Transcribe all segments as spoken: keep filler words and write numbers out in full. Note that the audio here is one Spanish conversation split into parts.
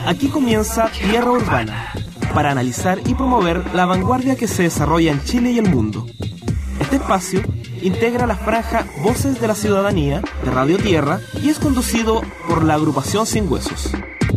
Aquí comienza Tierra Urbana, para analizar y promover la vanguardia que se desarrolla en Chile y el mundo. Este espacio integra la franja Voces de la Ciudadanía de Radio Tierra y es conducido por la agrupación Sin Huesos.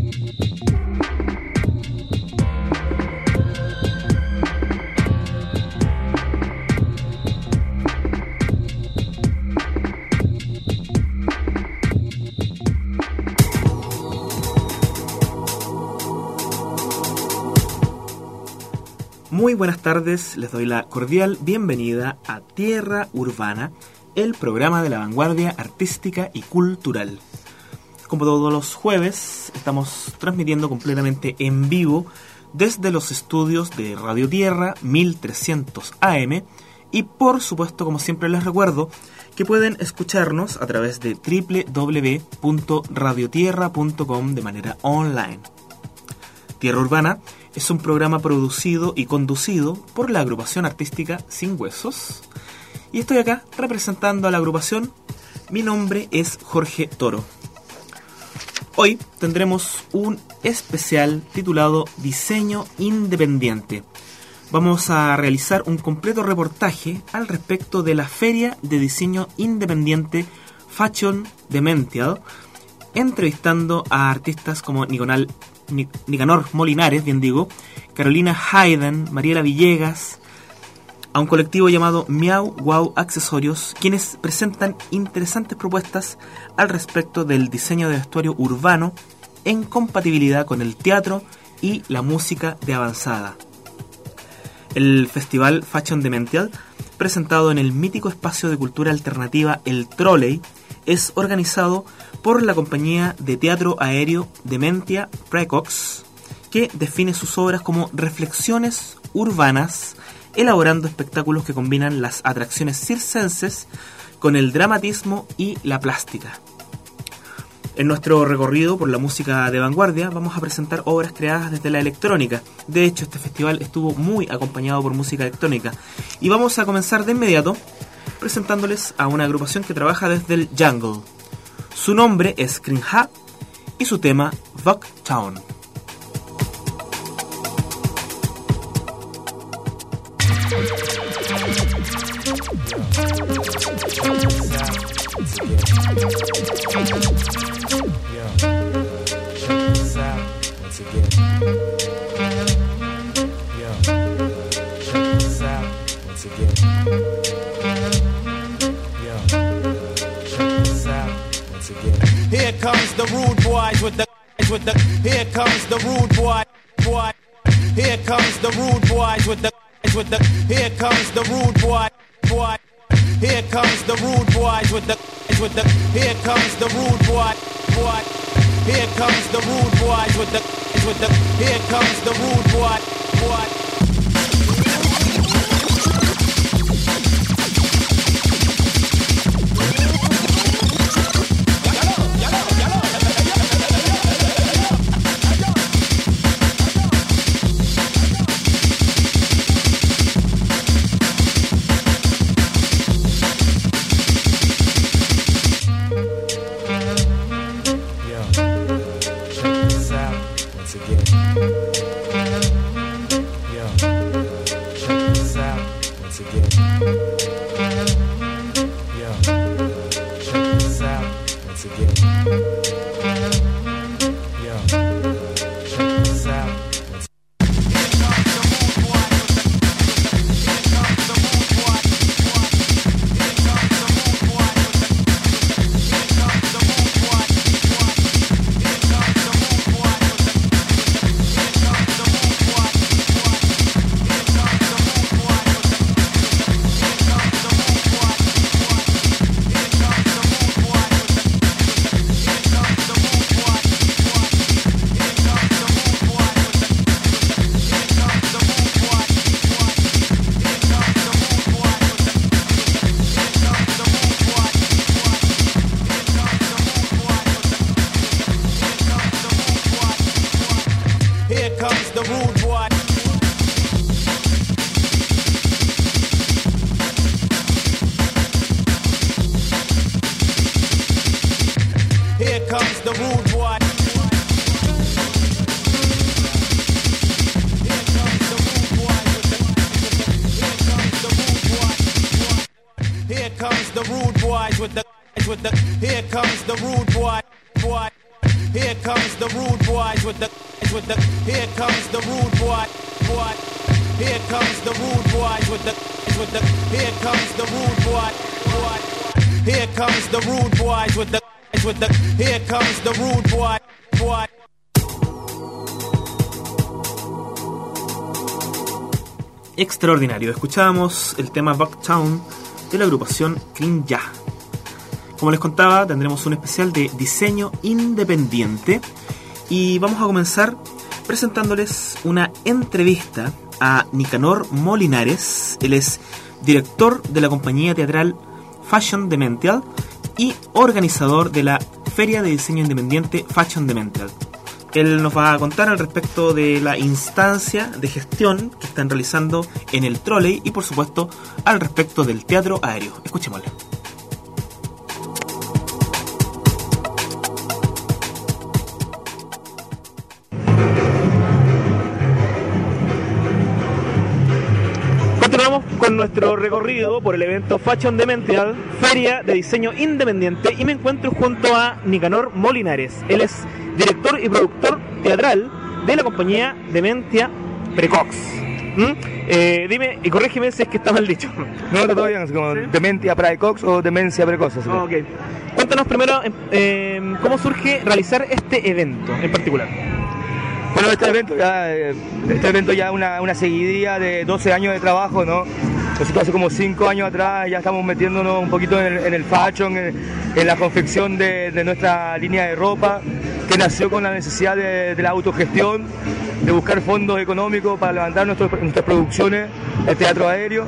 Muy buenas tardes, les doy la cordial bienvenida a Tierra Urbana, el programa de la vanguardia artística y cultural. Como todos los jueves, estamos transmitiendo completamente en vivo desde los estudios de Radio Tierra mil trescientos A M y por supuesto, como siempre les recuerdo, que pueden escucharnos a través de doble u doble u doble u punto radio tierra punto com de manera online. Tierra Urbana es un programa producido y conducido por la agrupación artística Sin Huesos. Y estoy acá representando a la agrupación. Mi nombre es Jorge Toro. Hoy tendremos un especial titulado Diseño Independiente. Vamos a realizar un completo reportaje al respecto de la Feria de Diseño Independiente Fashion Demential, entrevistando a artistas como Niconal Nicanor Molinares, bien digo, Carolina Hayden, Mariela Villegas, a un colectivo llamado Miau Wow Accesorios, quienes presentan interesantes propuestas al respecto del diseño de vestuario urbano en compatibilidad con el teatro y la música de avanzada. El festival Fashion Demential, presentado en el mítico espacio de cultura alternativa El Trolley, es organizado por la compañía de teatro aéreo Dementia Precox, que define sus obras como reflexiones urbanas, elaborando espectáculos que combinan las atracciones circenses con el dramatismo y la plástica. En nuestro recorrido por la música de vanguardia vamos a presentar obras creadas desde la electrónica. De hecho, este festival estuvo muy acompañado por música electrónica. Y vamos a comenzar de inmediato presentándoles a una agrupación que trabaja desde el jungle. Su nombre es Krinha y su tema Bucktown. Here comes the rude boys with the with the here comes the rude boy boy here comes the rude boys with the with the here comes the rude boy boy here comes the rude boys with the with the here comes the rude boy boy here comes the rude boys with the with the here comes the rude boy boy. boys with the with the. Here comes the rude boy, boy. Here comes the rude boys with the with the. Here comes the rude boy, boy. Here comes the rude boys with the with the. Here comes the rude boy, boy. Here comes the rude boys with the with the. Here comes the rude boy, boy. Extraordinario. Escuchábamos el tema Bucktown de la agrupación Clean Ya. Como les contaba, tendremos un especial de diseño independiente y vamos a comenzar presentándoles una entrevista a Nicanor Molinares. Él es director de la compañía teatral Fashion Demential y organizador de la Feria de Diseño Independiente Fashion Demential. Él nos va a contar al respecto de la instancia de gestión que están realizando en el trolley y, por supuesto, al respecto del teatro aéreo. Escuchémoslo. Continuamos con nuestro recorrido por el evento Fashion Demential, Feria de Diseño Independiente, y me encuentro junto a Nicanor Molinares. Él es director y productor teatral de la compañía Dementia Precox. ¿Mm? Eh, dime y corrígeme si es que está mal dicho. No, está todo bien, es como ¿sí? Dementia Precox o Demencia Precoz. Oh, okay. Cuéntanos primero eh, cómo surge realizar este evento en particular. Bueno, este evento ya este evento ya una, una seguidilla de doce años de trabajo, ¿no? Nosotros hace como cinco años atrás ya estamos metiéndonos un poquito en el, en el fashion, en, en la confección de, de nuestra línea de ropa, que nació con la necesidad de, de la autogestión, de buscar fondos económicos para levantar nuestro, nuestras producciones de teatro aéreo.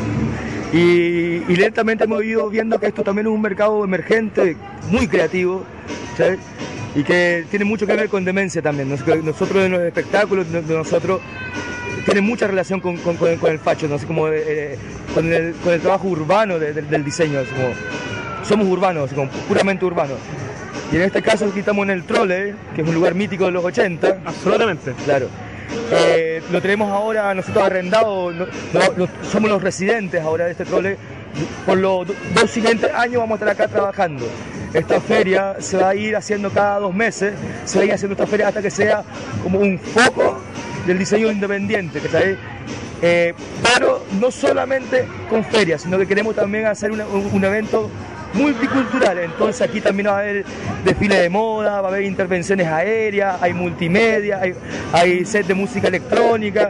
Y, y lentamente hemos ido viendo que esto también es un mercado emergente, muy creativo, ¿sabes? Y que tiene mucho que ver con demencia también. Nosotros en los espectáculos de nosotros tiene mucha relación con, con, con, el, con el fashion, ¿no? Así como eh, con, el, con el trabajo urbano de, de, del diseño. Así como, somos urbanos, así como puramente urbanos. Y en este caso aquí estamos en el Trolley, que es un lugar mítico de los ochenta. Absolutamente. Claro. Eh, lo tenemos ahora nosotros arrendado, no, no, no, somos los residentes ahora de este Trolley. Por los dos siguientes años vamos a estar acá trabajando. Esta feria se va a ir haciendo cada dos meses, se va a ir haciendo esta feria hasta que sea como un foco del diseño independiente, que ¿sabes? Eh, pero no solamente con ferias, sino que queremos también hacer una, un, un evento multicultural. Entonces aquí también va a haber desfile de moda, va a haber intervenciones aéreas, hay multimedia, hay, hay set de música electrónica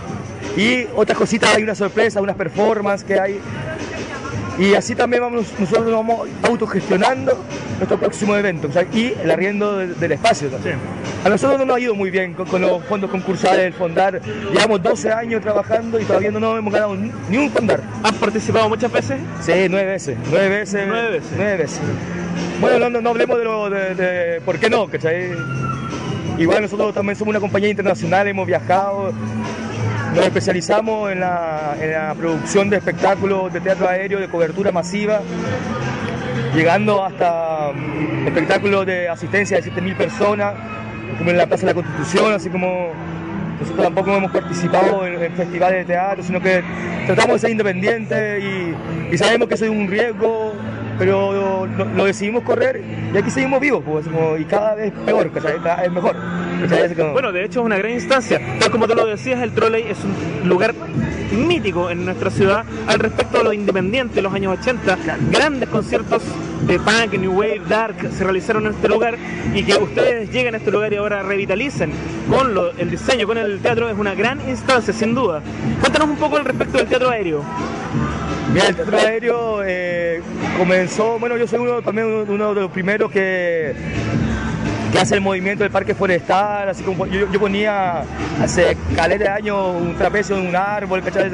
y otras cositas, hay una sorpresa, unas performances que hay. Y así también vamos, nosotros nos vamos autogestionando nuestro próximo evento, o sea, y el arriendo del, del espacio. Sí. A nosotros no nos ha ido muy bien con, con los fondos concursales del Fondar. Llevamos doce años trabajando y todavía no nos hemos ganado ni, ni un Fondar. ¿Has participado muchas veces? Sí, nueve veces. Nueve veces. Nueve veces. Nueve veces. Bueno, no, no, no hablemos de lo de, de por qué no, ¿cachai? Igual nosotros también somos una compañía internacional, hemos viajado. Nos especializamos en la, en la producción de espectáculos de teatro aéreo, de cobertura masiva, llegando hasta um, espectáculos de asistencia de siete mil personas, como en la Plaza de la Constitución, así como nosotros tampoco hemos participado en, en festivales de teatro, sino que tratamos de ser independientes y, y sabemos que eso es un riesgo, pero lo, lo decidimos correr y aquí seguimos vivos, pues, como, y cada vez peor, cada vez mejor. Bueno, de hecho es una gran instancia. Tal como tú lo decías, el Trolley es un lugar mítico en nuestra ciudad al respecto de los independientes de los años ochenta. Grandes conciertos de punk, new wave, dark se realizaron en este lugar, y que ustedes lleguen a este lugar y ahora revitalicen con lo, el diseño, con el teatro, es una gran instancia, sin duda. Cuéntanos un poco al respecto del teatro aéreo. Mira, el teatro aéreo eh, comenzó, bueno, yo soy uno, también uno de los primeros que que hace el movimiento del parque forestal, así como yo, yo ponía hace caleta de años un trapecio en un árbol, ¿cachai?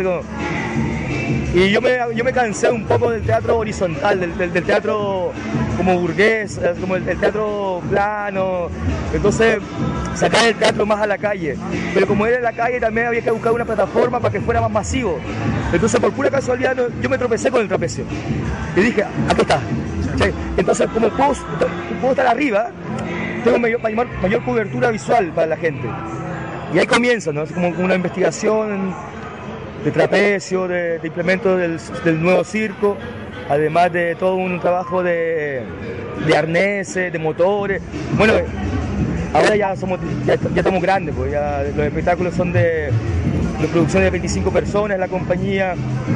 Y yo me, yo me cansé un poco del teatro horizontal, del, del, del teatro como burgués, como el, el teatro plano. Entonces sacar el teatro más a la calle, pero como era en la calle también había que buscar una plataforma para que fuera más masivo. Entonces por pura casualidad yo me tropecé con el trapecio y dije, aquí está. Entonces como puedo, puedo estar arriba, tengo mayor, mayor, mayor cobertura visual para la gente. Y ahí comienza, ¿no? Es como una investigación de trapecio, de, de implementos del, del nuevo circo, además de todo un trabajo de, de arneses, de motores. Bueno, ahora ya somos ya, ya estamos grandes, pues ya los espectáculos son de, de producción de veinticinco personas en la compañía.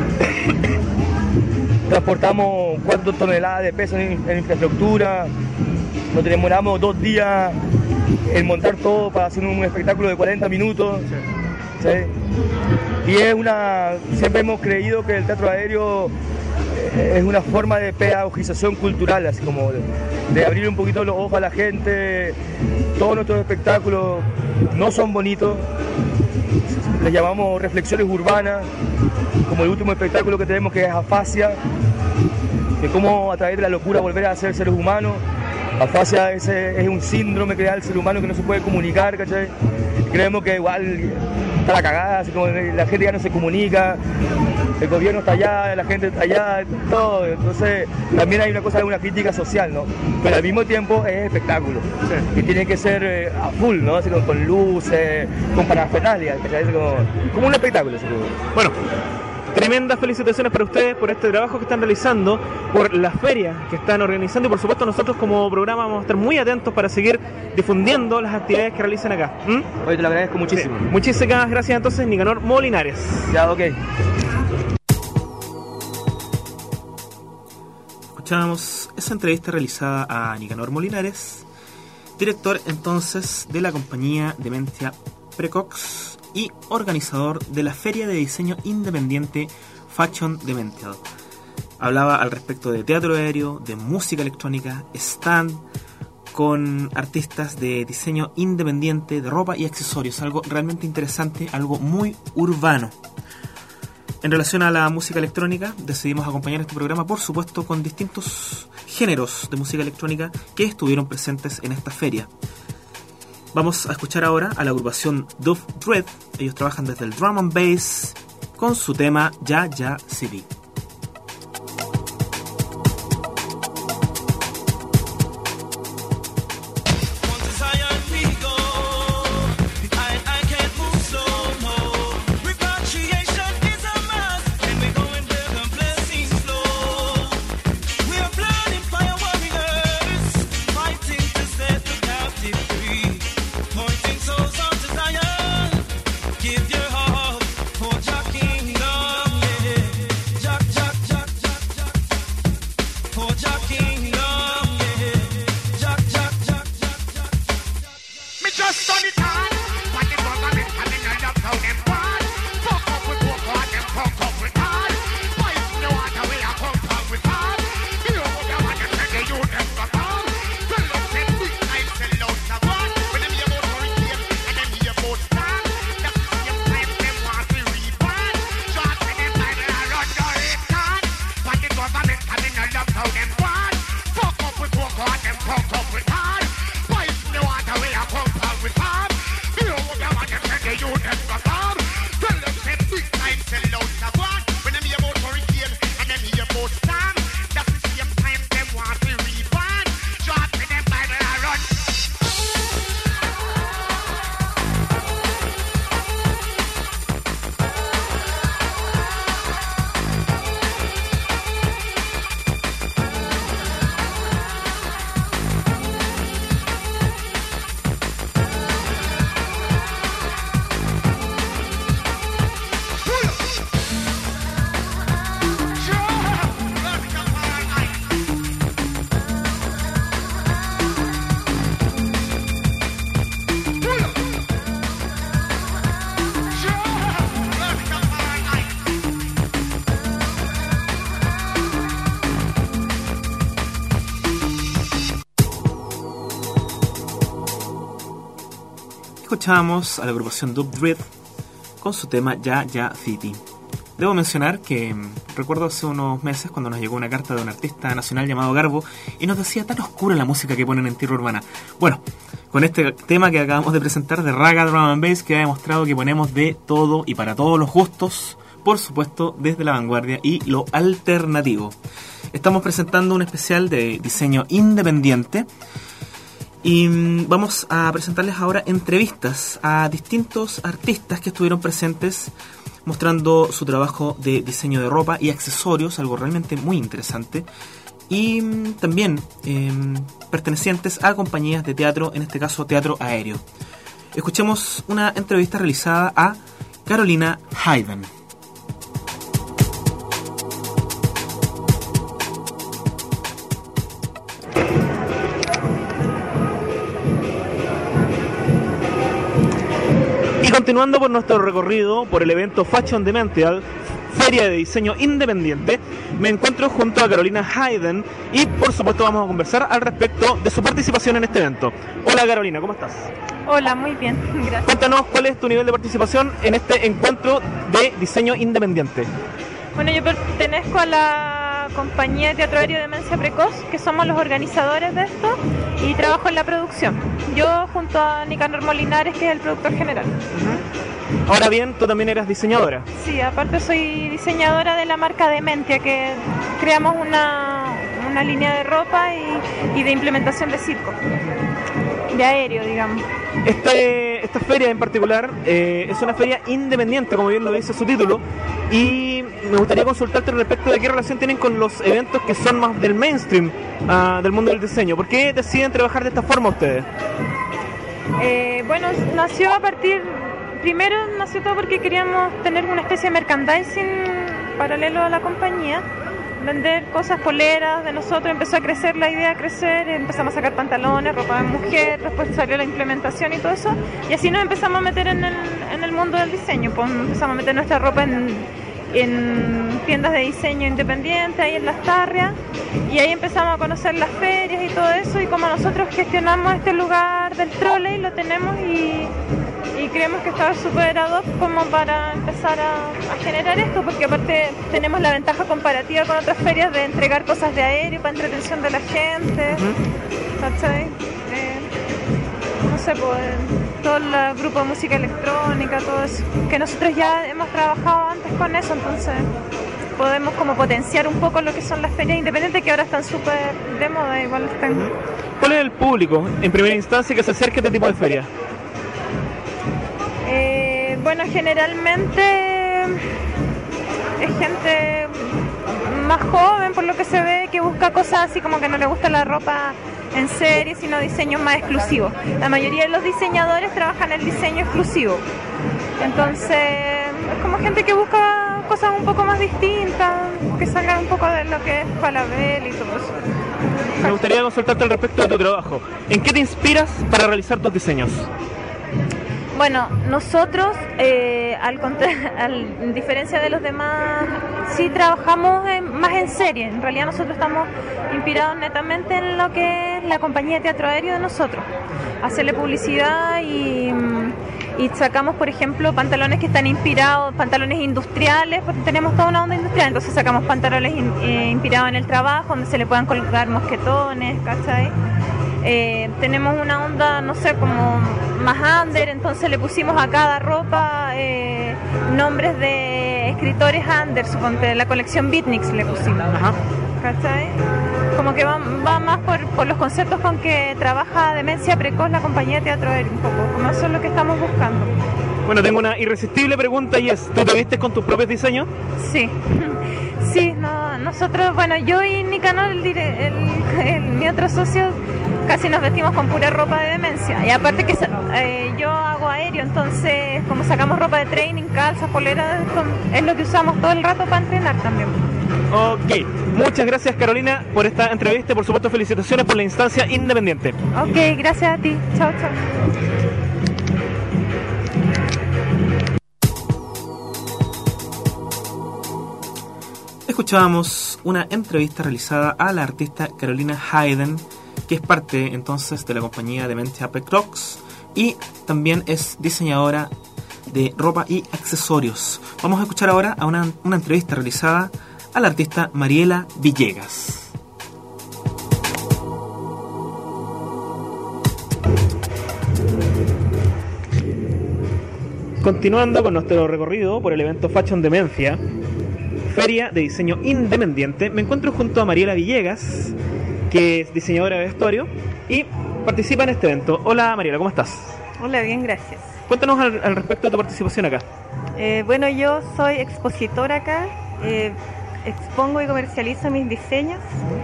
Transportamos cuatro toneladas de peso en, en infraestructura. Nos demoramos dos días en montar todo para hacer un espectáculo de cuarenta minutos. Sí. ¿Sí? Y es una, siempre hemos creído que el teatro aéreo es una forma de pedagogización cultural, así como de, de abrir un poquito los ojos a la gente. Todos nuestros espectáculos no son bonitos, les llamamos reflexiones urbanas, como el último espectáculo que tenemos, que es Afasia, de cómo a través de la locura volver a ser seres humanos. Afasia es, es un síndrome que da el ser humano que no se puede comunicar, ¿cachai? Creemos que igual está la cagada, así como la gente ya no se comunica, el gobierno está allá, la gente está allá, todo. Entonces también hay una cosa de una crítica social, ¿no? Pero al mismo tiempo es espectáculo, sí. Y tiene que ser eh, a full, ¿no? Así como con luces, con parafernalia, ¿cachai? Como, como un espectáculo, así como. Bueno, tremendas felicitaciones para ustedes por este trabajo que están realizando, por la feria que están organizando y por supuesto nosotros como programa vamos a estar muy atentos para seguir difundiendo las actividades que realizan acá. ¿Mm? Oye, te lo agradezco muchísimo. Sí. Muchísimas gracias entonces, Nicanor Molinares. Ya, ok. Escuchábamos esa entrevista realizada a Nicanor Molinares, director entonces de la compañía Dementia Precox y organizador de la Feria de Diseño Independiente Fashion Demential. Hablaba al respecto de teatro aéreo, de música electrónica, stand con artistas de diseño independiente, de ropa y accesorios, algo realmente interesante, algo muy urbano. En relación a la música electrónica, decidimos acompañar este programa, por supuesto, con distintos géneros de música electrónica que estuvieron presentes en esta feria. Vamos a escuchar ahora a la agrupación Dove Dread. Ellos trabajan desde el drum and bass con su tema Ya Ya City. Escuchábamos a la agrupación Dove Dread con su tema Ya Ya City. Debo mencionar que recuerdo hace unos meses cuando nos llegó una carta de un artista nacional llamado Garbo y nos decía tan oscura la música que ponen en Tierra Urbana. Bueno, con este tema que acabamos de presentar de Raga Drum and Bass, que ha demostrado que ponemos de todo y para todos los gustos, por supuesto desde la vanguardia y lo alternativo. Estamos presentando un especial de diseño independiente y vamos a presentarles ahora entrevistas a distintos artistas que estuvieron presentes mostrando su trabajo de diseño de ropa y accesorios, algo realmente muy interesante, y mm, también eh, pertenecientes a compañías de teatro, en este caso Teatro Aéreo. Escuchemos una entrevista realizada a Carolina Hayden. Continuando por nuestro recorrido por el evento Fashion Demential, Feria de Diseño Independiente, me encuentro junto a Carolina Hayden y por supuesto vamos a conversar al respecto de su participación en este evento. Hola Carolina, ¿cómo estás? Hola, muy bien, gracias. Cuéntanos cuál es tu nivel de participación en este encuentro de diseño independiente. Bueno, yo pertenezco a la compañía de Teatro Aéreo Demencia Precoz, que somos los organizadores de esto, y trabajo en la producción. Yo junto a Nicanor Molinares, que es el productor general. Uh-huh. Ahora bien, tú también eras diseñadora. Sí, aparte soy diseñadora de la marca Dementia, que creamos una, una línea de ropa y, y de implementación de circo, de aéreo, digamos. Este, esta feria en particular eh, es una feria independiente, como bien lo dice su título, y me gustaría consultarte respecto de qué relación tienen con los eventos que son más del mainstream, uh, del mundo del diseño. ¿Por qué deciden trabajar de esta forma ustedes? Eh, bueno, nació a partir, primero nació todo porque queríamos tener una especie de merchandising paralelo a la compañía, vender cosas, poleras de nosotros. Empezó a crecer la idea, a crecer, empezamos a sacar pantalones, ropa de mujer, después salió la implementación y todo eso, y así nos empezamos a meter en el, en el mundo del diseño. Pues empezamos a meter nuestra ropa en, en tiendas de diseño independientes, ahí en Las Tarrias, y ahí empezamos a conocer las ferias y todo eso, y como nosotros gestionamos este lugar del trolley, lo tenemos y y creemos que está súper ad hoc como para empezar a, a generar esto, porque aparte tenemos la ventaja comparativa con otras ferias de entregar cosas de aéreo para entretención de la gente, ¿cachai? Eh, no sé, pues todo el grupo de música electrónica, todo eso, que nosotros ya hemos trabajado antes con eso, entonces podemos como potenciar un poco lo que son las ferias independientes, que ahora están súper de moda, igual están. ¿Cuál es el público, en primera instancia, que se acerca a este tipo de ferias? Eh, bueno, generalmente es gente más joven, por lo que se ve, que busca cosas así como que no le gusta la ropa en serie, sino diseños más exclusivos. La mayoría de los diseñadores trabajan el diseño exclusivo. Entonces, es como gente que busca cosas un poco más distintas, que salgan un poco de lo que es Falabella y todo eso. Me gustaría consultarte al respecto de tu trabajo. ¿En qué te inspiras para realizar tus diseños? Bueno, nosotros, eh, al al diferencia de los demás, sí trabajamos en, más en serie. En realidad nosotros estamos inspirados netamente en lo que es la compañía de Teatro Aéreo de nosotros. Hacerle publicidad y, y sacamos, por ejemplo, pantalones que están inspirados, pantalones industriales, porque tenemos toda una onda industrial. Entonces sacamos pantalones in, eh, inspirados en el trabajo, donde se le puedan colgar mosquetones, ¿cachai? Eh, tenemos una onda, no sé, como más under, entonces le pusimos a cada ropa eh, nombres de escritores under, suponte, la colección Beatniks le pusimos. Ajá. ¿Cachai? Como que va, va más por, por los conceptos con que trabaja Demencia Precoz la compañía de Teatro Aéreo, un poco, como eso es lo que estamos buscando. Bueno, tengo una irresistible pregunta y es, ¿tú te vistes con tus propios diseños? Sí. Sí, no, nosotros, bueno, yo y Nicanor, el, el, el, mi otro socio, casi nos vestimos con pura ropa de Demencia. Y aparte que eh, yo hago aéreo, entonces como sacamos ropa de training, calzas, poleras, es lo que usamos todo el rato para entrenar también. Ok, muchas gracias Carolina por esta entrevista y por supuesto felicitaciones por la instancia independiente. Ok, gracias a ti. Chao, chao. Escuchábamos una entrevista realizada a la artista Carolina Hayden, que es parte entonces de la compañía Dementia Precoz y también es diseñadora de ropa y accesorios. Vamos a escuchar ahora a una, una entrevista realizada a la artista Mariela Villegas. Continuando con nuestro recorrido por el evento Fashion Demencia, Feria de Diseño Independiente, me encuentro junto a Mariela Villegas, que es diseñadora de vestuario y participa en este evento. Hola Mariela, ¿cómo estás? Hola, bien, gracias. Cuéntanos al, al respecto de tu participación acá. Eh, bueno, yo soy expositora acá, eh, expongo y comercializo mis diseños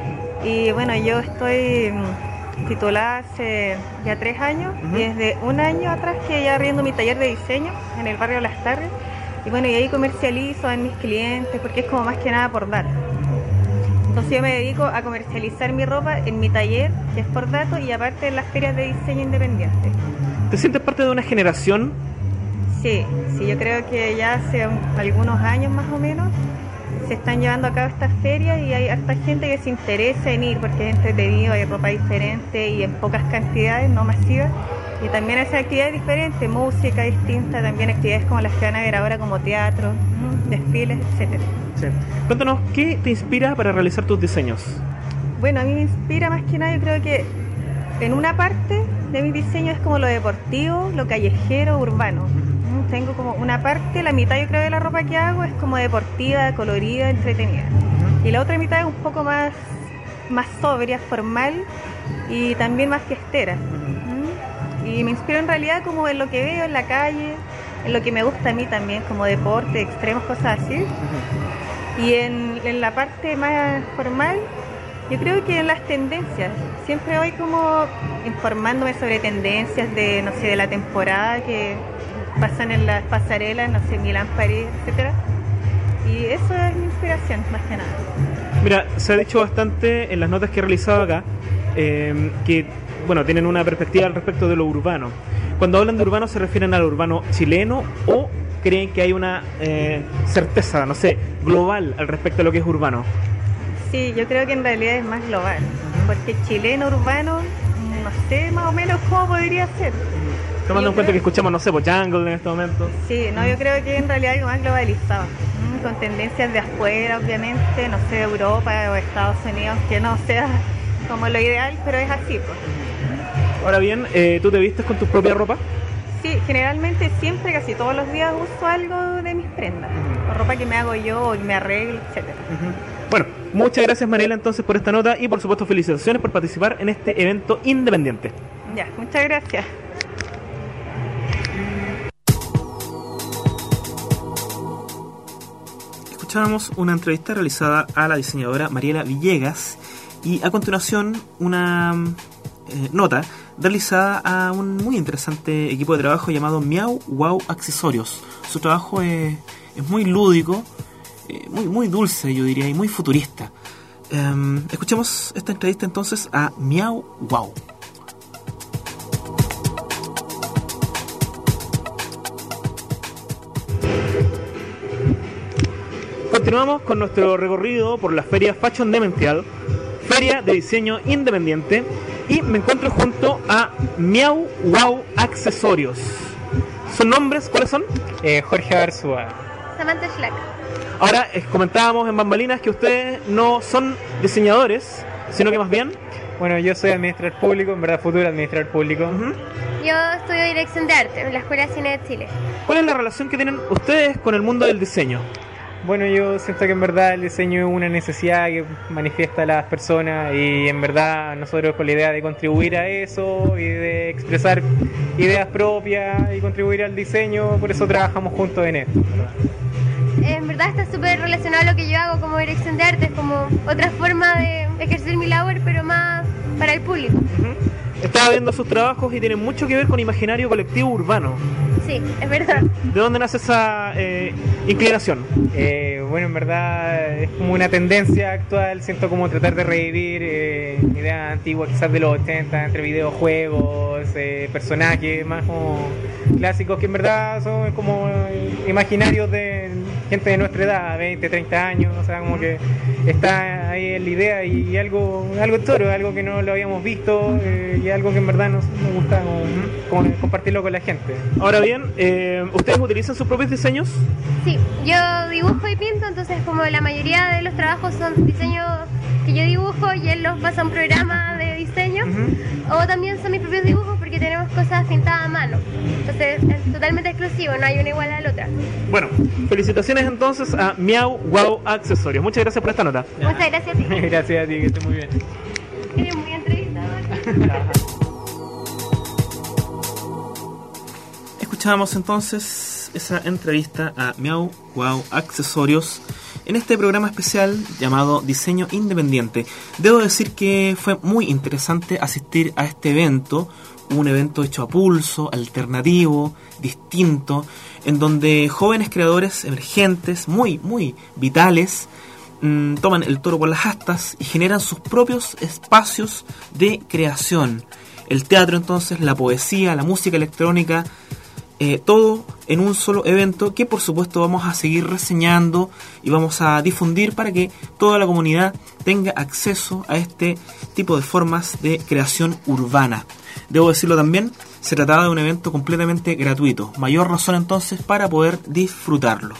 y bueno, yo estoy mm, titulada hace ya tres años uh-huh. y desde un año atrás que ya abriendo mi taller de diseño en el barrio Las Tardes y bueno, y ahí comercializo a mis clientes porque es como más que nada por dar. Entonces yo me dedico a comercializar mi ropa en mi taller, que es por datos, y aparte en las ferias de diseño independiente. ¿Te sientes parte de una generación? Sí, sí, yo creo que ya hace un, algunos años más o menos se están llevando a cabo estas ferias y hay harta gente que se interesa en ir porque es entretenido, hay ropa diferente y en pocas cantidades, no masivas. Y también hacen actividades diferentes, música distinta, también actividades como las que van a ver ahora como teatro, desfiles, etcétera. Sí. Cuéntanos, ¿qué te inspira para realizar tus diseños? Bueno, a mí me inspira más que nada, yo creo que en una parte de mis diseños es como lo deportivo, lo callejero, urbano. Uh-huh. Tengo como una parte, la mitad yo creo de la ropa que hago es como deportiva, colorida, entretenida. Uh-huh. Y la otra mitad es un poco más, más sobria, formal y también más fiestera. Uh-huh. Y me inspiro en realidad como en lo que veo en la calle, en lo que me gusta a mí también, como deporte, extremos, cosas así. Uh-huh. Y en, en la parte más formal, yo creo que en las tendencias. Siempre voy como informándome sobre tendencias de, no sé, de la temporada que pasan en las pasarelas, no sé, Milán, París, etcétera. Y eso es mi inspiración, más que nada. Mira, se ha dicho bastante en las notas que he realizado acá, eh, que, bueno, tienen una perspectiva al respecto de lo urbano. Cuando hablan de urbano, ¿se refieren al urbano chileno o creen que hay una eh, certeza, no sé, global al respecto de lo que es urbano? Sí, yo creo que en realidad es más global, porque chileno, urbano, no sé más o menos cómo podría ser. Tomando en cuenta que escuchamos, no sé, pues Jungle en este momento. Sí, no, yo creo que en realidad algo más globalizado, con tendencias de afuera, obviamente, no sé, de Europa o Estados Unidos, que no sea como lo ideal, pero es así, pues. Ahora bien, eh, ¿tú te vistes con tu propia ropa? Sí, generalmente siempre, casi todos los días uso algo de mis prendas, uh-huh. o ropa que me hago yo, o me arreglo, etcétera. Uh-huh. Bueno, muchas gracias Mariela entonces por esta nota y por supuesto felicitaciones por participar en este evento independiente. Ya, muchas gracias. Escuchábamos una entrevista realizada a la diseñadora Mariela Villegas y a continuación una eh, nota realizada a un muy interesante equipo de trabajo llamado Miau Wow Accesorios. Su trabajo es, es muy lúdico, eh, muy, muy dulce yo diría y muy futurista. Eh, escuchemos esta entrevista entonces a Miau Wow. Continuamos con nuestro recorrido por la feria Fashion Demential, feria de diseño independiente, y me encuentro junto a Miau Wow Accesorios. ¿Sus nombres cuáles son? Eh, Jorge Arzúa. Samantha Schlack. Ahora, eh, comentábamos en bambalinas que ustedes no son diseñadores, sino que más bien... Bueno, yo soy administrador público, en verdad futuro administrador público. Uh-huh. Yo estudio Dirección de Arte en la Escuela de Cine de Chile. ¿Cuál es la relación que tienen ustedes con el mundo del diseño? Bueno, yo siento que en verdad el diseño es una necesidad que manifiesta a las personas y en verdad nosotros con la idea de contribuir a eso y de expresar ideas propias y contribuir al diseño, por eso trabajamos juntos en esto. En verdad está súper relacionado a lo que yo hago como Dirección de Arte, es como otra forma de ejercer mi labor, pero más para el público. Uh-huh. Estaba viendo sus trabajos y tienen mucho que ver con imaginario colectivo urbano. Sí, es verdad. ¿De dónde nace esa eh, inclinación? Eh, bueno, en verdad es como una tendencia actual, siento como tratar de revivir eh, ideas antiguas quizás de los ochenta, entre videojuegos, eh, personajes más como clásicos que en verdad son como imaginarios de gente de nuestra edad, veinte, treinta años, o sea, como que está ahí en la idea y algo algo toro, algo que no lo habíamos visto eh, y algo que en verdad nos, nos gusta como, como compartirlo con la gente. Ahora bien, eh, ¿ustedes utilizan sus propios diseños? Sí, yo dibujo y pinto, entonces como la mayoría de los trabajos son diseños que yo dibujo y él los pasa a un programa de diseño, uh-huh. o también son mis propios dibujos porque tenemos cosas pintadas a mano, entonces es totalmente exclusivo, no hay una igual a la otra. Bueno, felicitaciones entonces a Miau Wow Accesorios. Muchas gracias por esta nota. Muchas gracias a ti. Gracias a ti, que estés muy bien. Eres muy entrevistador. Escuchábamos entonces escuchamos esa entrevista a Miau Wow Accesorios en este programa especial llamado Diseño Independiente. Debo decir que fue muy interesante asistir a este evento, un evento hecho a pulso, alternativo, distinto, en donde jóvenes creadores emergentes, muy, muy vitales, mmm, toman el toro por las astas y generan sus propios espacios de creación. El teatro entonces, la poesía, la música electrónica, eh, todo en un solo evento que por supuesto vamos a seguir reseñando y vamos a difundir para que toda la comunidad tenga acceso a este tipo de formas de creación urbana. Debo decirlo también, se trataba de un evento completamente gratuito, mayor razón entonces para poder disfrutarlo.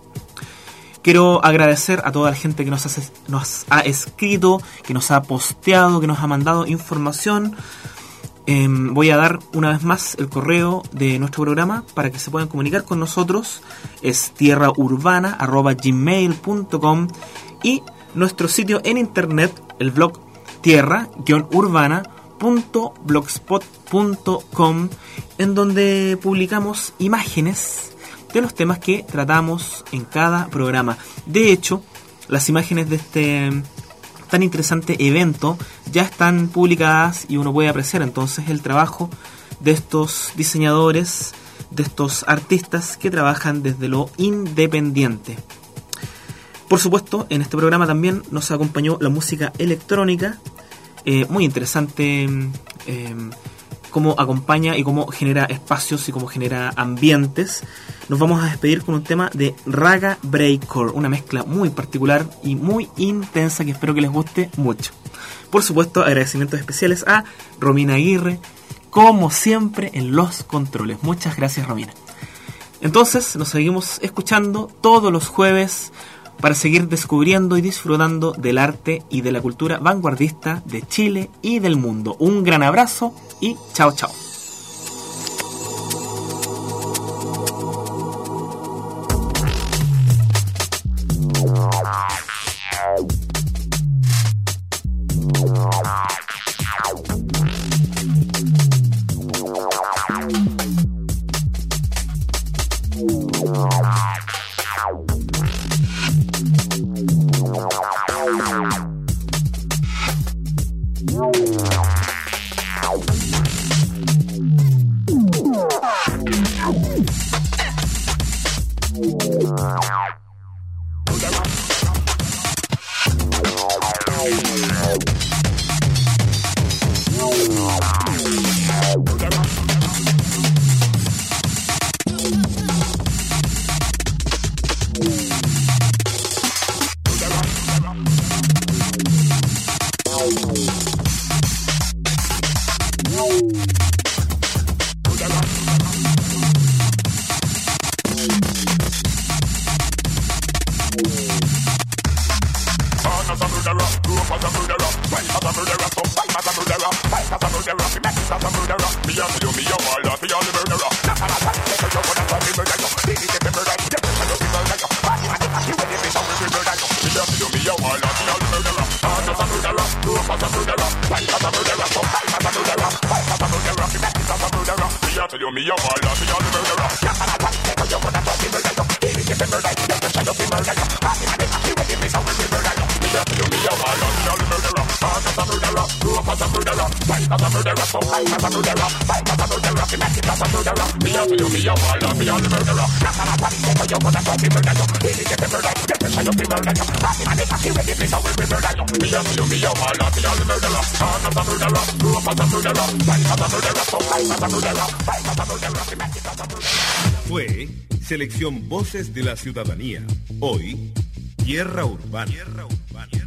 Quiero agradecer a toda la gente que nos ha, nos ha escrito, que nos ha posteado, que nos ha mandado información. Eh, voy a dar una vez más el correo de nuestro programa para que se puedan comunicar con nosotros. Es tierraurbana arroba gmail punto com y nuestro sitio en internet, el blog tierra-urbana punto blogspot punto com, en donde publicamos imágenes de los temas que tratamos en cada programa. De hecho, las imágenes de este tan interesante evento ya están publicadas y uno puede apreciar entonces el trabajo de estos diseñadores, de estos artistas que trabajan desde lo independiente. Por supuesto, en este programa también nos acompañó la música electrónica, eh, muy interesante eh, cómo acompaña y cómo genera espacios y cómo genera ambientes. Nos vamos a despedir con un tema de Raga Breakcore, una mezcla muy particular y muy intensa que espero que les guste mucho. Por supuesto, agradecimientos especiales a Romina Aguirre, como siempre en los controles. Muchas gracias, Romina. Entonces, nos seguimos escuchando todos los jueves para seguir descubriendo y disfrutando del arte y de la cultura vanguardista de Chile y del mundo. Un gran abrazo y chao, chao. Fue Selección Voces de la Ciudadanía. Hoy, Tierra Urbana. Tierra Urbana.